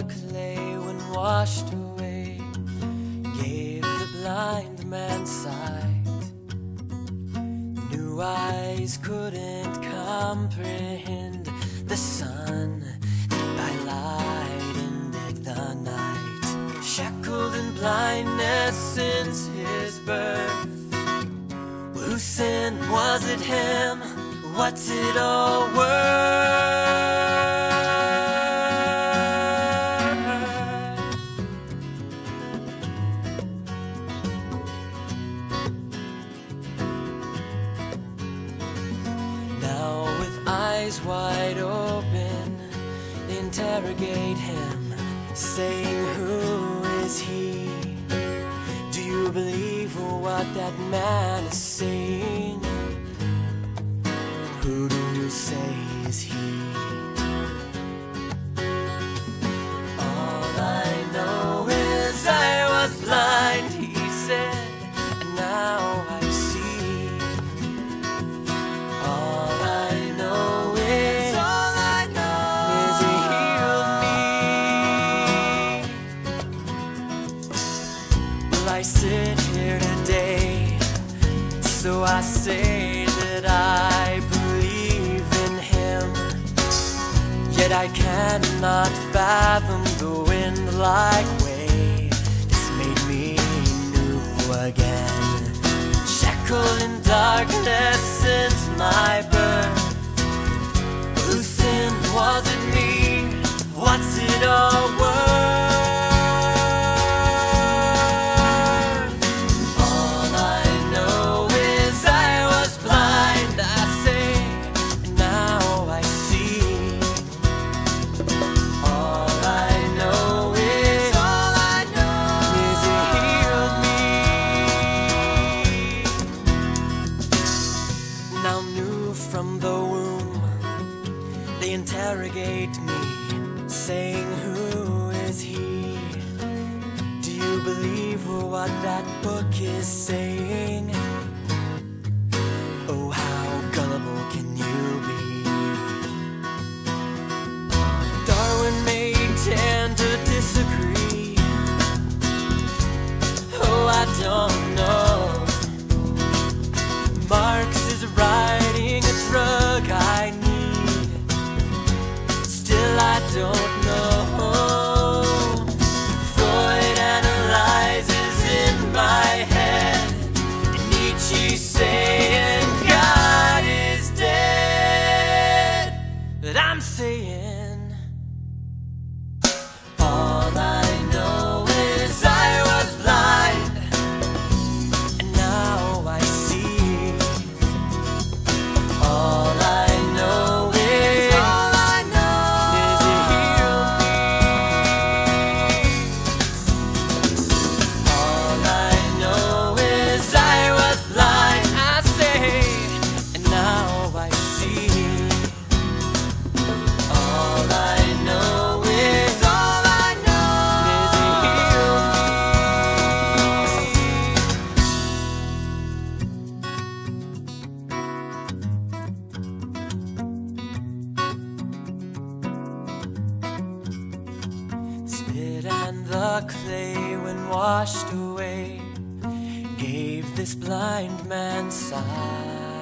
the clay when washed away, gave the blind man sight. New eyes couldn't comprehend the sun that by light ended the night. Shackled in blindness since his birth, loosened, was it him? What's it all worth? Now with eyes wide open, they interrogate him, saying, who is he? Do you believe what that man is saying? Who do you say is he? All I know is I was blind, he said, and now I see. All I know is he healed me. Well, I sit here today, so I say that I believe in him. Yet I cannot fathom the wind-like way that's made me new again. Shackled in darkness since my birth, loosened, was it me? What's it all worth? Now new from the womb, they interrogate me, saying, who is he? Do you believe what that book is saying? Oh, how gullible can you be? Darwin may tend to disagree. Oh, I don't know. Marx is writing a drug I need, still I don't know. Freud analyzes in my head, and Nietzsche saying God is dead. But I'm saying, all I know is I was blind, and now I see. All I know is he healed me. All I know is I was blind, I say, and now I see. All I know is he healed me. Spit and the clay when washed away, gave this blind man sight.